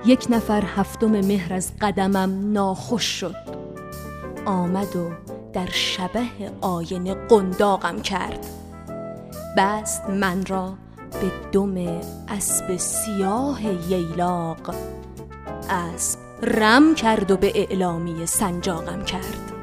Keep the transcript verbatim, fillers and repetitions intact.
یک نفر هفتم مهر از قدمم ناخوش شد، آمد و در شبه آینه قنداقم کرد. بست من را به دم اسب سیاه ییلاق، اسب رم کرد و به اعلامی سنجاقم کرد.